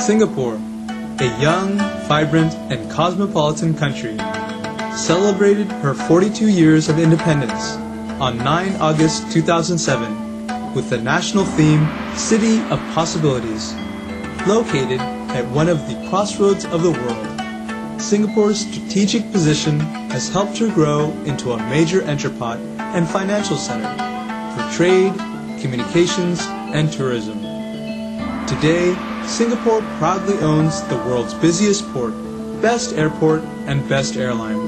Singapore, a young, vibrant, and cosmopolitan country, celebrated her 42 years of independence on 9 August 2007 with the national theme City of Possibilities. Located at one of the crossroads of the world, Singapore's strategic position has helped her grow into a major entrepot and financial center for trade, communications, and tourism. Today, Singapore proudly owns the world's busiest port, best airport, and best airline.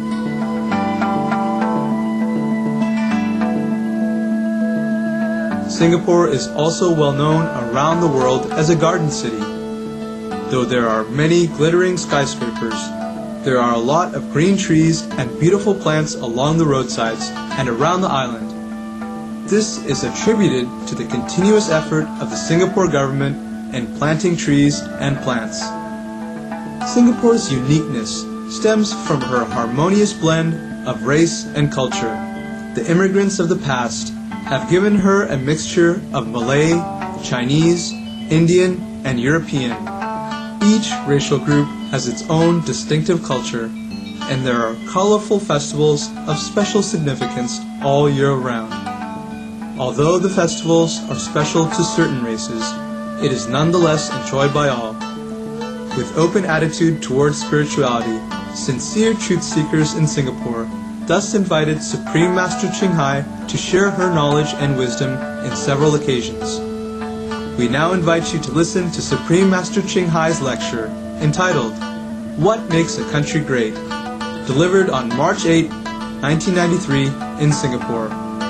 Singapore is also well known around the world as a garden city. Though there are many glittering skyscrapers, there are a lot of green trees and beautiful plants along the roadsides and around the island. This is attributed to the continuous effort of the Singapore government in planting trees and plants. Singapore's uniqueness stems from her harmonious blend of race and culture. The immigrants of the past have given her a mixture of Malay, Chinese, Indian, and European. Each racial group has its own distinctive culture, and there are colorful festivals of special significance all year round. Although the festivals are special to certain races, it is nonetheless enjoyed by all. With open attitude towards spirituality, sincere truth seekers in Singapore thus invited Supreme Master Ching Hai to share her knowledge and wisdom in several occasions. We now invite you to listen to Supreme Master Ching Hai's lecture entitled, What Makes a Country Great?, delivered on March 8, 1993 in Singapore.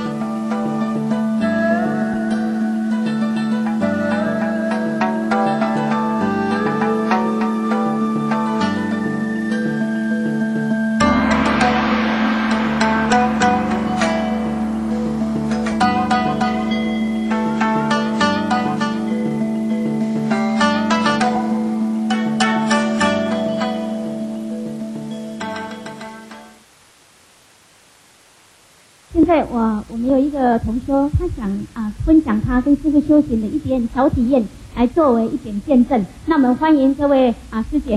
现在我们有一个同修，他想分享他跟师父修行的一点小体验，来作为一点见证。那我们欢迎这位师姐。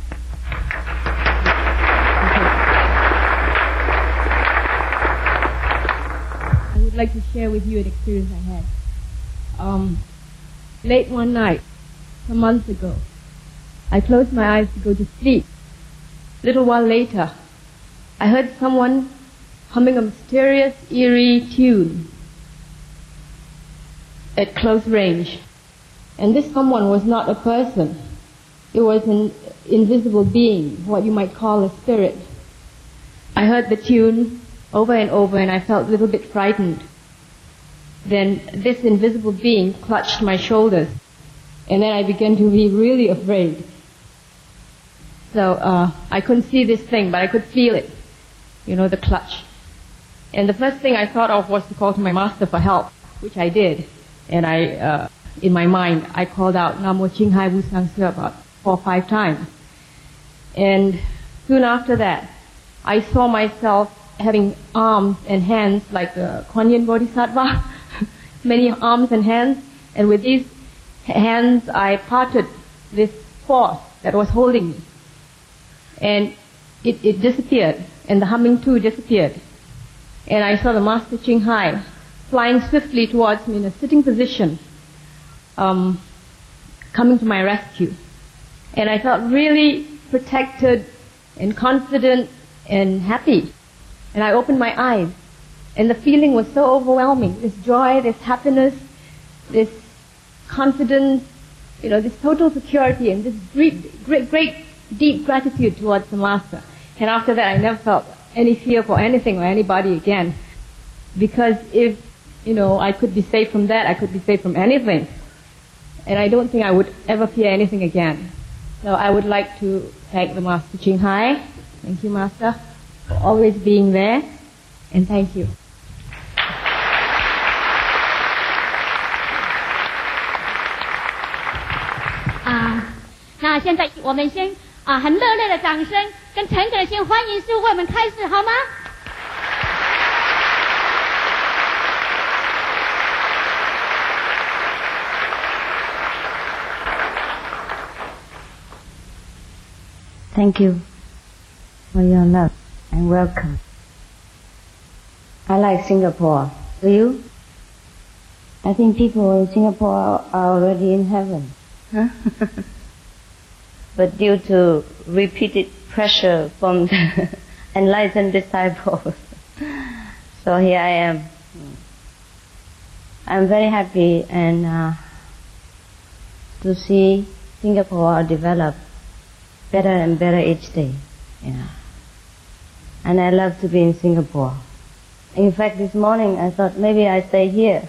I would like to share with you an experience I had. Late one night, some months ago, I closed my eyes to go to sleep. A little while later, I heard someone humming a mysterious, eerie tune at close range. And this someone was not a person. It was an invisible being, what you might call a spirit. I heard the tune over and over, and I felt a little bit frightened. Then this invisible being clutched my shoulders, and then I began to be really afraid. So I couldn't see this thing, but I could feel it, the clutch. And the first thing I thought of was to call to my master for help, which I did. And in my mind, I called out Namo Ching Hai Wu Sang Se about 4 or 5 times. And soon after that, I saw myself having arms and hands like the Kuan Yin Bodhisattva, many arms and hands. And with these hands, I parted this force that was holding me. And it disappeared, and the humming too disappeared. And I saw the Master Ching Hai flying swiftly towards me in a sitting position, coming to my rescue. And I felt really protected and confident and happy. And I opened my eyes, and the feeling was so overwhelming. This joy, this happiness, this confidence, this total security, and this great, deep gratitude towards the Master. And after that, I never felt any fear for anything or anybody again. Because if, I could be safe from that, I could be safe from anything. And I don't think I would ever fear anything again. So I would like to thank the Master Ching Hai. Thank you, Master, for always being there. And thank you. 那现在我们先很热烈的掌声跟诚恳的心欢迎师父为我们开示，好吗？ Thank you for your love and welcome. I like Singapore. Do you? I think people in Singapore are already in heaven. Huh? But due to repeated pressure from the enlightened disciples, so here I am. I'm very happy and to see Singapore develop better and better each day. Yeah. And I love to be in Singapore. In fact, this morning I thought maybe I stay here.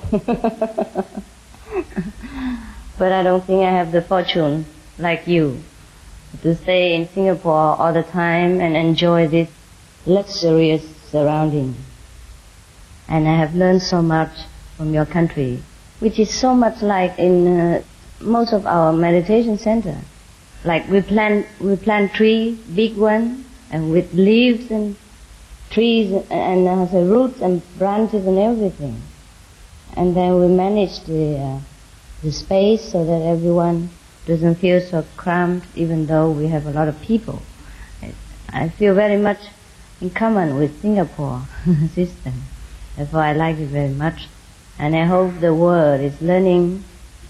But I don't think I have the fortune like you to stay in Singapore all the time and enjoy this luxurious surrounding. And I have learned so much from your country, which is so much like in most of our meditation center. Like we plant trees, big ones, and with leaves and trees and has roots and branches and everything. And then we manage the space so that everyone doesn't feel so cramped, even though we have a lot of people. I feel very much in common with Singapore system. Therefore I like it very much. And I hope the world is learning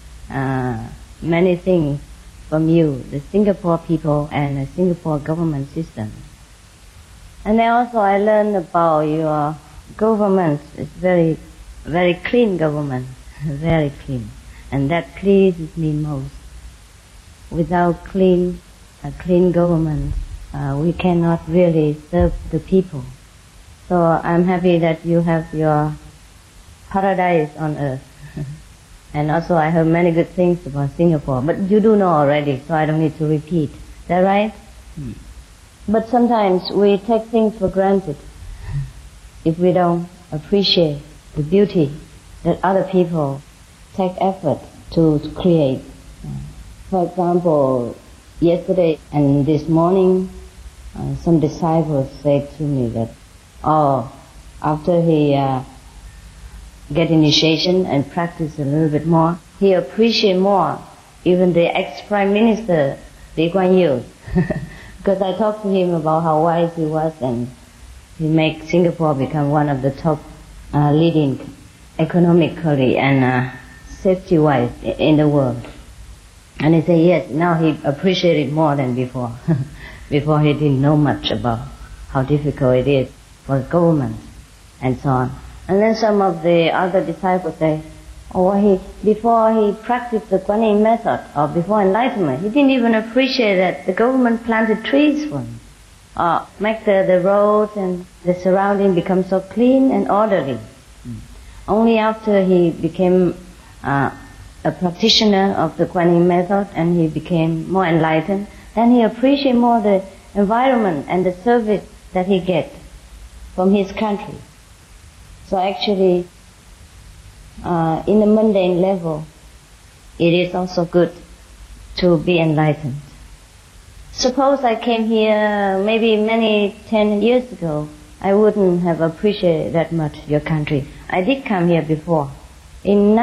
many things from you, the Singapore people and the Singapore government system. And then also I learned about your government. It's very, very clean government, very clean. And that pleases me most. Without a clean government, we cannot really serve the people. So I'm happy that you have your paradise on earth. And also I heard many good things about Singapore, but you do know already, so I don't need to repeat. Is that right? But sometimes we take things for granted if we don't appreciate the beauty that other people take effort to create. For example, yesterday and this morning, some disciples said to me that, after he get initiation and practice a little bit more, he appreciate more even the ex-Prime Minister Lee Kuan Yew. Because I talked to him about how wise he was, and he made Singapore become one of the top leading economically and safety-wise in the world. And he said yes, now he appreciated more than before. Before he didn't know much about how difficult it is for the government and so on. And then some of the other disciples say, before he practiced the Kuan Yin method, or before enlightenment, he didn't even appreciate that the government planted trees for him, or make the roads and the surrounding become so clean and orderly. Only after he became a practitioner of the Kuan Yin method and he became more enlightened, then he appreciated more the environment and the service that he gets from his country. So actually, in the mundane level, it is also good to be enlightened. Suppose I came here maybe 10 years ago, I wouldn't have appreciated that much your country. I did come here before. In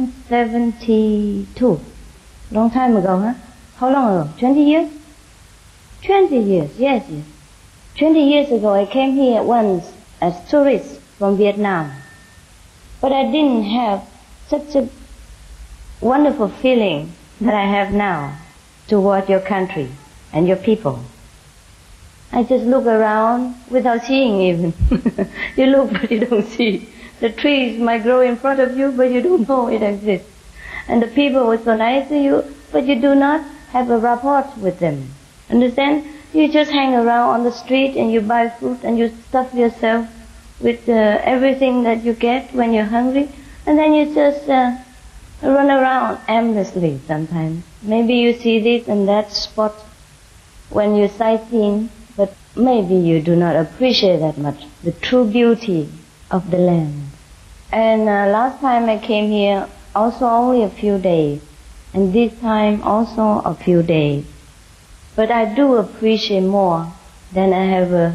1972. Long time ago, huh? How long ago? 20 years? 20 years, yes. 20 years ago I came here once as tourist from Vietnam. But I didn't have such a wonderful feeling that I have now toward your country and your people. I just look around without seeing even. You look but you don't see. The trees might grow in front of you but you don't know it exists. And the people were so nice to you but you do not have a rapport with them. Understand? You just hang around on the street and you buy food and you stuff yourself with everything that you get when you're hungry, and then you just run around aimlessly sometimes. Maybe you see this and that spot when you're sightseeing, but maybe you do not appreciate that much the true beauty of the land. And last time I came here also only a few days, and this time also a few days. But I do appreciate more than I ever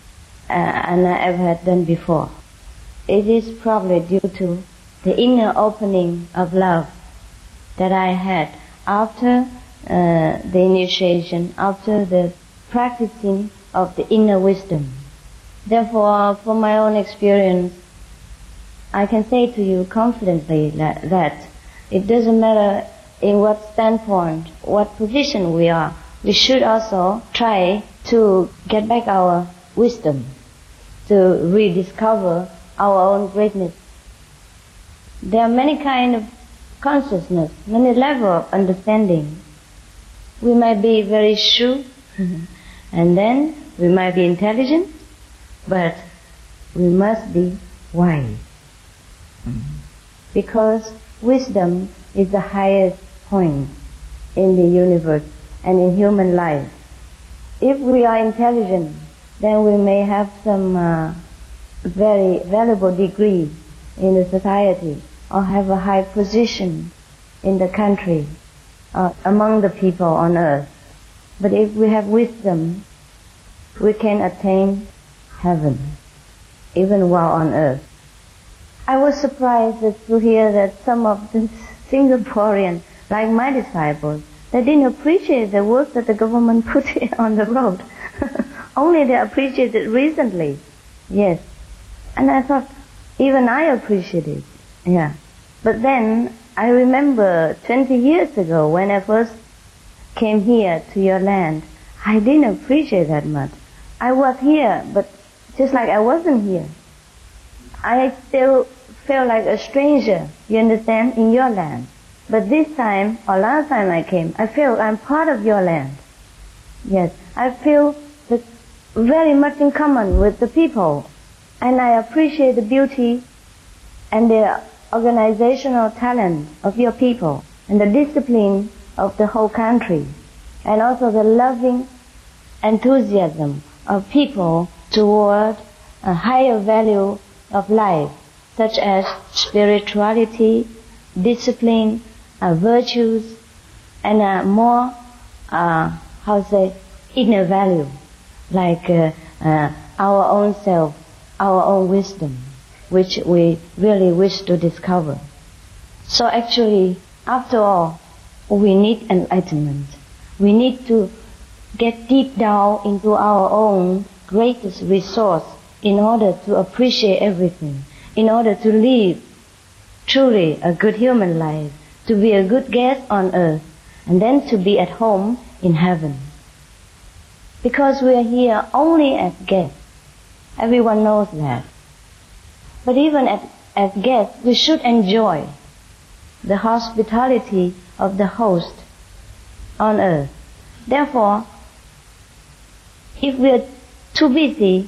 had done before. It is probably due to the inner opening of love that I had after the initiation, after the practicing of the inner wisdom. Therefore, from my own experience, I can say to you confidently that it doesn't matter in what standpoint, what position we are, we should also try to get back our wisdom, to rediscover our own greatness. There are many kinds of consciousness, many levels of understanding. We might be very shrewd, and then we might be intelligent, but we must be wise. Because wisdom is the highest point in the universe and in human life. If we are intelligent, then we may have some very valuable degree in the society, or have a high position in the country, among the people on earth. But if we have wisdom, we can attain heaven, even while on earth. I was surprised to hear that some of the Singaporeans, like my disciples, they didn't appreciate the work that the government put on the road. Only they appreciated recently. Yes. And I thought, even I appreciate it. Yeah. But then, I remember 20 years ago when I first came here to your land, I didn't appreciate that much. I was here, but just like I wasn't here. I still felt like a stranger, you understand, in your land. But this time, or last time I came, I feel I'm part of your land. Yes, I feel very much in common with the people. And I appreciate the beauty and the organizational talent of your people, and the discipline of the whole country, and also the loving enthusiasm of people toward a higher value of life, such as spirituality, discipline, virtues, and more, inner value, like our own self, our own wisdom, which we really wish to discover. So actually, after all, we need enlightenment. We need to get deep down into our own greatest resource in order to appreciate everything, in order to live truly a good human life, to be a good guest on earth, and then to be at home in heaven. Because we are here only as guests. Everyone knows that. But even as guests, we should enjoy the hospitality of the host on earth. Therefore, if we are too busy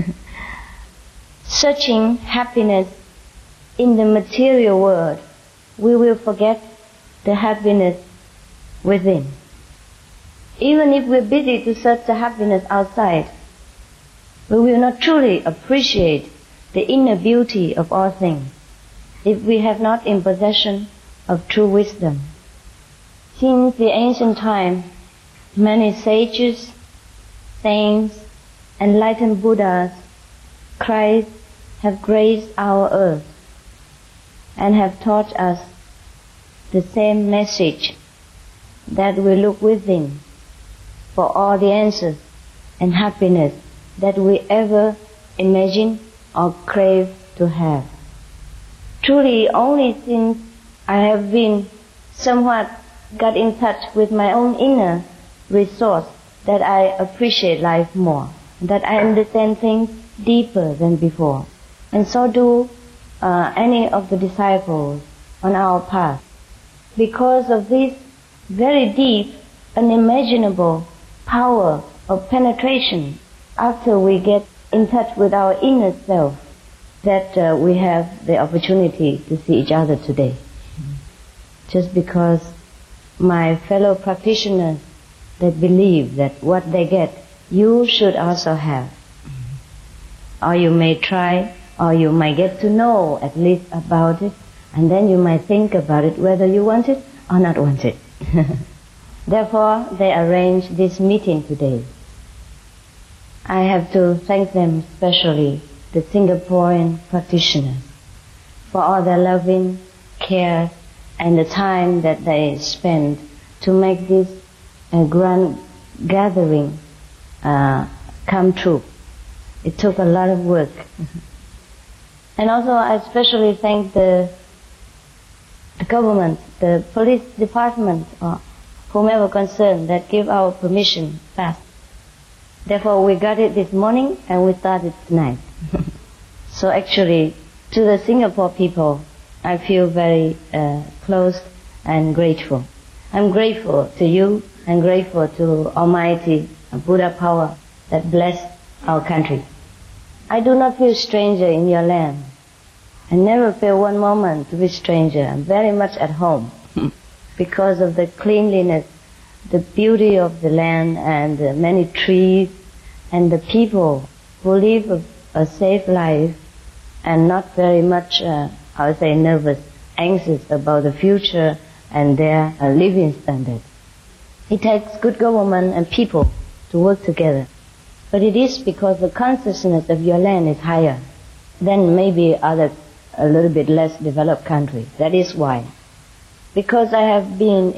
searching happiness in the material world, we will forget the happiness within. Even if we're busy to search the happiness outside, we will not truly appreciate the inner beauty of all things if we have not in possession of true wisdom. Since the ancient time, many sages, saints, enlightened Buddhas, Christ have graced our earth and have taught us the same message, that we look within for all the answers and happiness that we ever imagine or crave to have. Truly, only since I have been somewhat got in touch with my own inner resource that I appreciate life more, that I understand things deeper than before. And so do any of the disciples on our path. Because of this very deep, unimaginable power of penetration after we get in touch with our inner self, that we have the opportunity to see each other today. Just because my fellow practitioners that believe that what they get, you should also have. Or you may try, or you might get to know at least about it, and then you might think about it whether you want it or not want it. Therefore, they arranged this meeting today. I have to thank them especially, the Singaporean practitioners, for all their loving care and the time that they spend to make this grand gathering come true. It took a lot of work. And also I especially thank the government, the police department, or whomever concerned that give our permission fast. Therefore we got it this morning and we started tonight. So actually, to the Singapore people, I feel very close and grateful. I'm grateful to you and grateful to Almighty Buddha power that blessed our country. I do not feel stranger in your land. I never feel one moment to be stranger. I'm very much at home because of the cleanliness, the beauty of the land and the many trees and the people who live a safe life and not very much, I would say, nervous, anxious about the future and their living standard. It takes good government and people to work together. But it is because the consciousness of your land is higher than maybe other a little bit less developed countries. That is why. Because I have been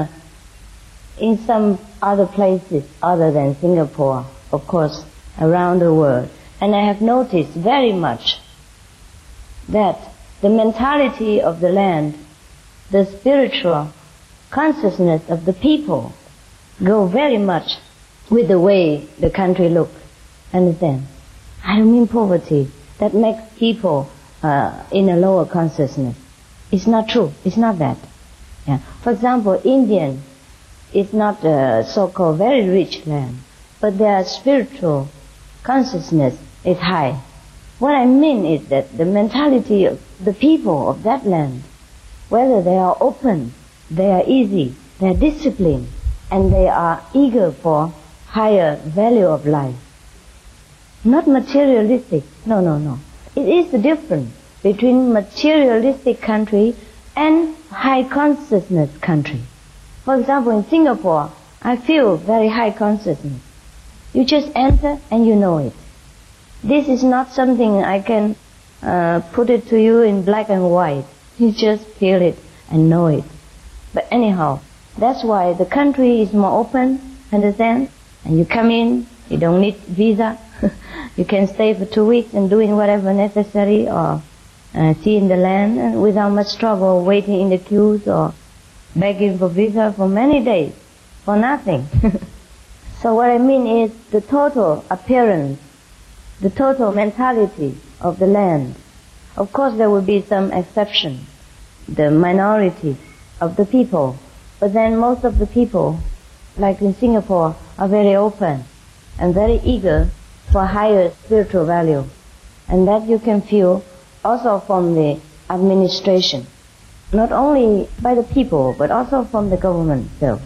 in some other places other than Singapore, of course, around the world, and I have noticed very much that the mentality of the land, the spiritual consciousness of the people go very much with the way the country looks. Understand? I don't mean poverty. That makes people in a lower consciousness. It's not true. It's not that. Yeah. For example, Indian is not a so-called very rich land, but their spiritual consciousness is high. What I mean is that the mentality of the people of that land, whether they are open, they are easy, they are disciplined, and they are eager for higher value of life. Not materialistic. No. It is the difference between materialistic country and high consciousness country. For example, in Singapore, I feel very high consciousness. You just enter and you know it. This is not something I can put it to you in black and white. You just feel it and know it. But anyhow, that's why the country is more open, understand? And you come in, you don't need visa. You can stay for 2 weeks and doing whatever necessary or seeing the land without much trouble, waiting in the queues or begging for visa for many days for nothing. So what I mean is the total appearance, the total mentality of the land. Of course there will be some exceptions, the minority of the people, but then most of the people, like in Singapore, are very open and very eager for higher spiritual value. And that you can feel also from the administration, not only by the people, but also from the government itself.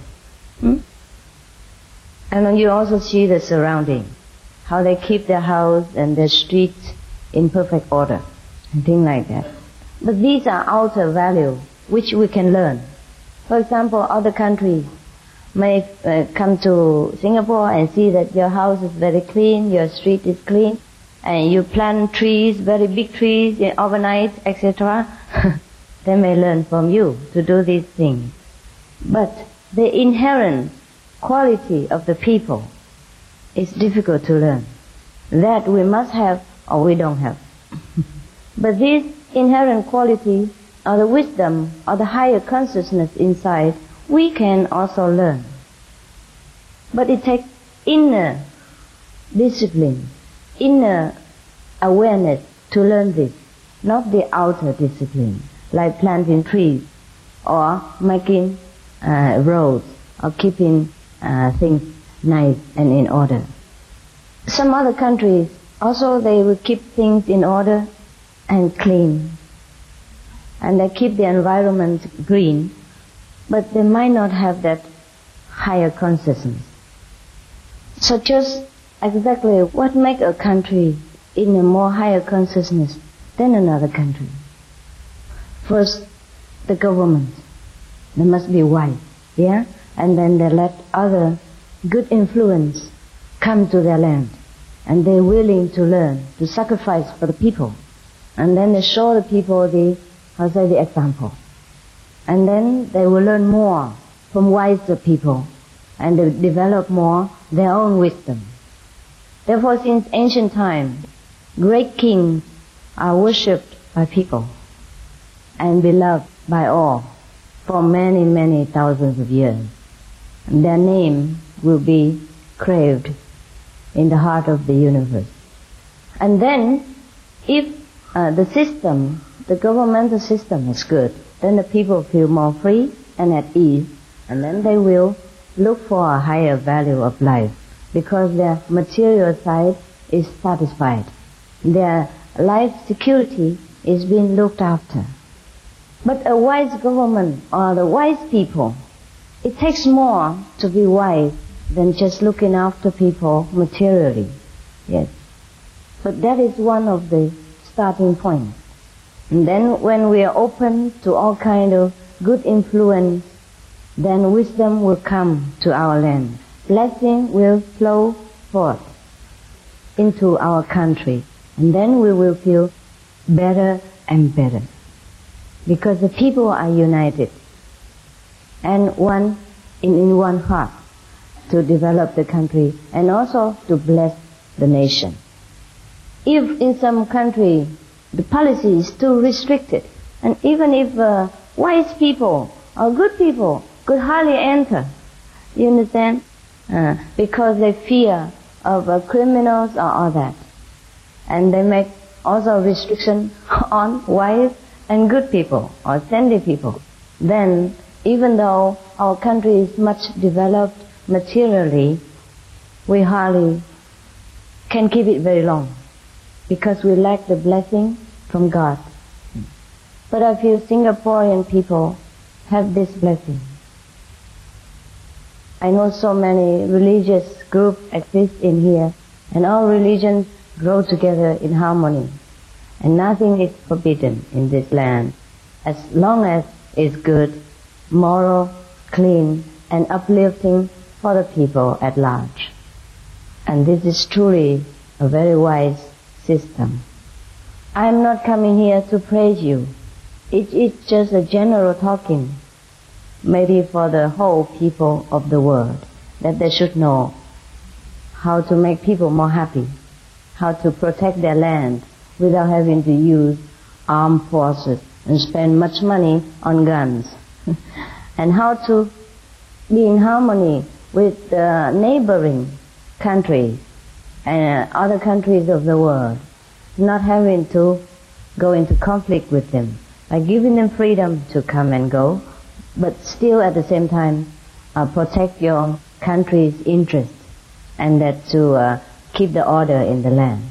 And you also see the surrounding, how they keep their house and their streets in perfect order, and things like that. But these are outer values which we can learn. For example, other countries may come to Singapore and see that your house is very clean, your street is clean, and you plant trees, very big trees, overnight, etc. They may learn from you to do these things. But the inherent quality of the people is difficult to learn. That we must have or we don't have. But this inherent quality or the wisdom or the higher consciousness inside, we can also learn. But it takes inner discipline, inner awareness to learn this, not the outer discipline, like planting trees or making roads or keeping things nice and in order. Some other countries also they will keep things in order and clean, and they keep the environment green, but they might not have that higher consciousness. So just exactly what makes a country in a more higher consciousness than another country? First, the government. They must be wise, yeah? And then they let other good influence come to their land. And they're willing to learn, to sacrifice for the people. And then they show the people the example. And then they will learn more from wiser people. And they develop more their own wisdom. Therefore, since ancient time, great kings are worshipped by people and beloved by all for many, many thousands of years. And their name will be craved in the heart of the universe. And then, if the governmental system is good, then the people feel more free and at ease, and then they will look for a higher value of life, because their material side is satisfied. Their life security is being looked after. But a wise government or the wise people, it takes more to be wise than just looking after people materially. Yes. But that is one of the starting points. And then when we are open to all kind of good influence, then wisdom will come to our land. Blessing will flow forth into our country. And then we will feel better and better. Because the people are united and one in one heart to develop the country and also to bless the nation. If in some country the policy is too restricted, and even if wise people or good people could hardly enter, you understand? Because they fear of criminals or all that. And they make also restriction on wise and good people or saintly people. Then, even though our country is much developed materially, we hardly can keep it very long, because we lack the blessing from God. But I feel Singaporean people have this blessing. I know so many religious groups exist in here, and all religions grow together in harmony. And nothing is forbidden in this land, as long as it's good, moral, clean, and uplifting for the people at large. And this is truly a very wise system. I am not coming here to praise you. It's just a general talking, maybe for the whole people of the world, that they should know how to make people more happy, how to protect their land without having to use armed forces and spend much money on guns, and how to be in harmony with the neighboring countries and other countries of the world, not having to go into conflict with them, by giving them freedom to come and go, but still at the same time protect your country's interests, and that to keep the order in the land.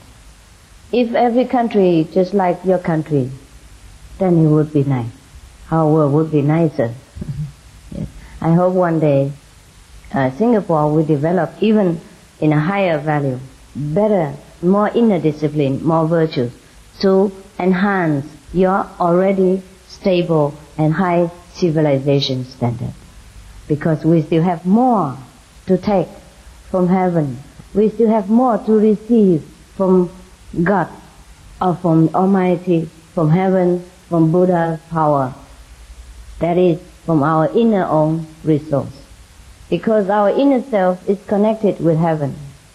If every country just like your country, then it would be nice. Our world would be nicer. Yes. I hope one day Singapore will develop even in a higher value, better, more inner discipline, more virtues, to enhance your already stable and high civilization standard. Because we still have more to take from heaven. We still have more to receive from God, or from Almighty, from heaven, from Buddha's power. That is, from our inner own resource. Because our inner self is connected with heaven.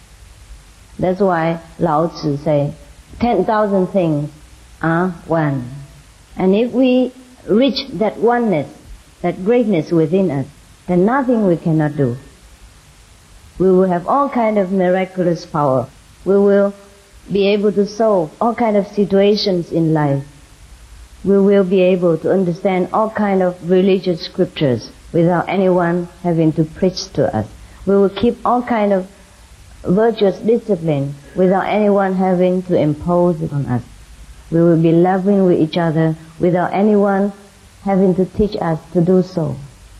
That's why Lao Tzu say, 10,000 things are one. And if we reach that oneness, that greatness within us, then nothing we cannot do. We will have all kind of miraculous power. We will be able to solve all kind of situations in life. We will be able to understand all kind of religious scriptures without anyone having to preach to us. We will keep all kind of virtuous discipline without anyone having to impose it on us. We will be loving with each other without anyone having to teach us to do so.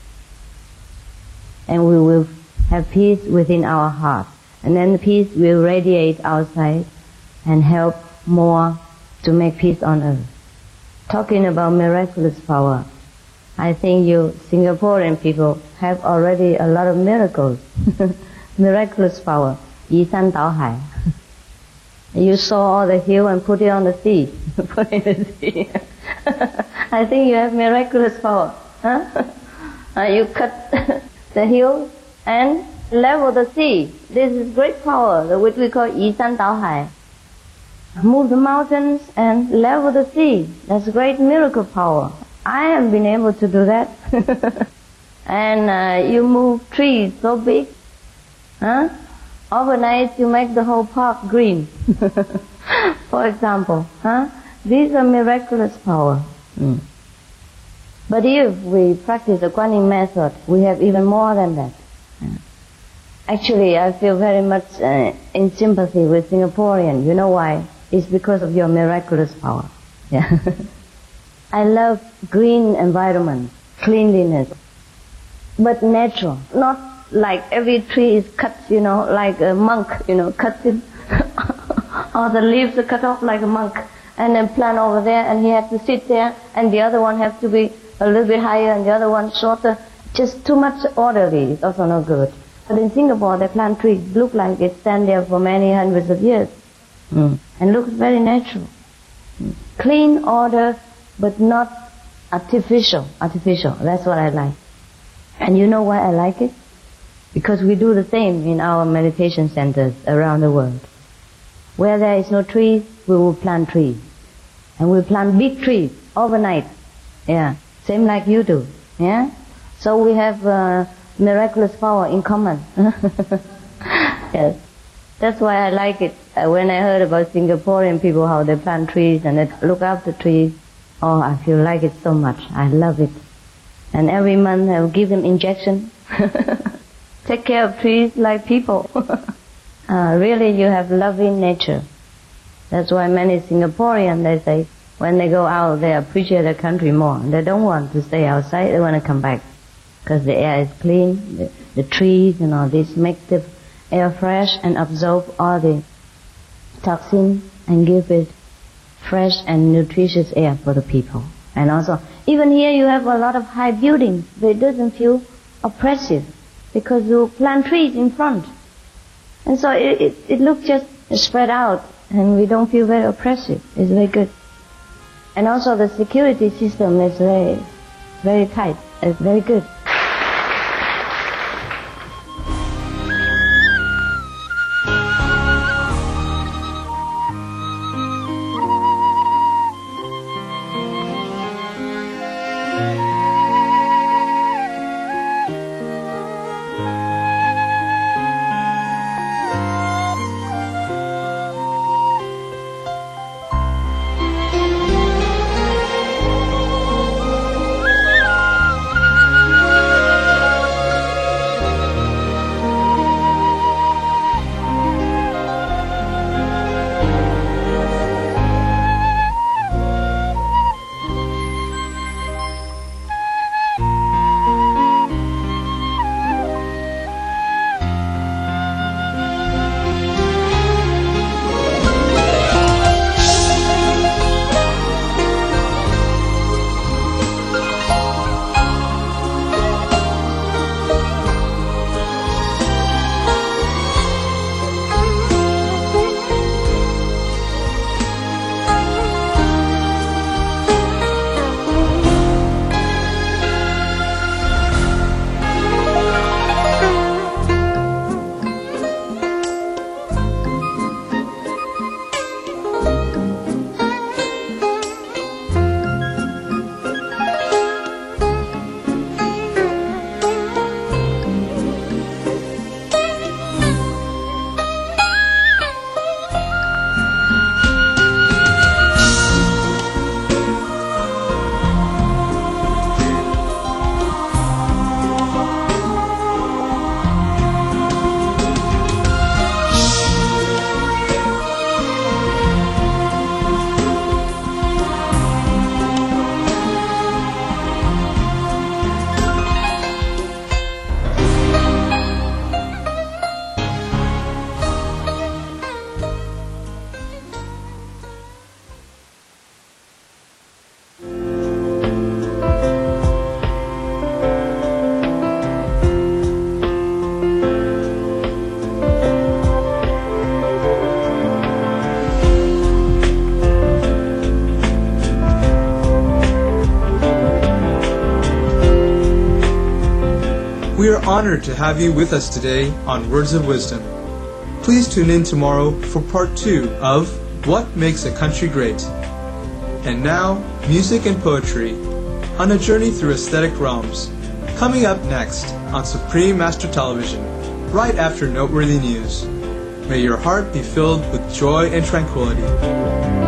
And we will have peace within our heart. And then the peace will radiate outside and help more to make peace on earth. Talking about miraculous power, I think you Singaporean people have already a lot of miracles. Miraculous power. Yi san dao hai. You saw all the hill and put it on the sea. Put it in the sea. I think you have miraculous power. Huh? You cut the hill and level the sea. This is great power, which we call Yi San Dao Hai. Move the mountains and level the sea. That's great miracle power. I haven't been able to do that. And you move trees so big. Huh? Overnight you make the whole park green. For example. Huh? These are miraculous power. But if we practice the Kuan Yin method, we have even more than that. Actually, I feel very much in sympathy with Singaporean. You know why? It's because of your miraculous power. Yeah. I love green environment, cleanliness, but natural. Not like every tree is cut, like a monk, cuts it. Or the leaves are cut off like a monk, and then plant over there, and he has to sit there, and the other one has to be a little bit higher, and the other one shorter. Just too much orderly is also no good. But in Singapore, they plant trees, look like it stand there for many hundreds of years, and looks very natural. Clean order, but not artificial. That's what I like. And you know why I like it? Because we do the same in our meditation centers around the world. Where there is no trees, we will plant trees. And we'll plant big trees overnight. Yeah. Same like you do. Yeah? So we have miraculous power in common. Yes. That's why I like it. When I heard about Singaporean people, how they plant trees and they look after trees, oh, I feel like it so much. I love it. And every month I will give them injection. Take care of trees like people. Really, you have loving nature. That's why many Singaporeans, they say, when they go out, they appreciate their country more. They don't want to stay outside, they want to come back. Because the air is clean, the trees and all this make the air fresh and absorb all the toxins and give it fresh and nutritious air for the people. And also, even here you have a lot of high buildings, but it doesn't feel oppressive because you plant trees in front. And so it looks just spread out and we don't feel very oppressive. It's very good. And also the security system is very, very tight. It's very good. honored to have you with us today on Words of Wisdom. Please tune in tomorrow for part 2 of What Makes a Country Great. And now, music and poetry on a journey through aesthetic realms. Coming up next on Supreme Master Television, right after Noteworthy News. May your heart be filled with joy and tranquility.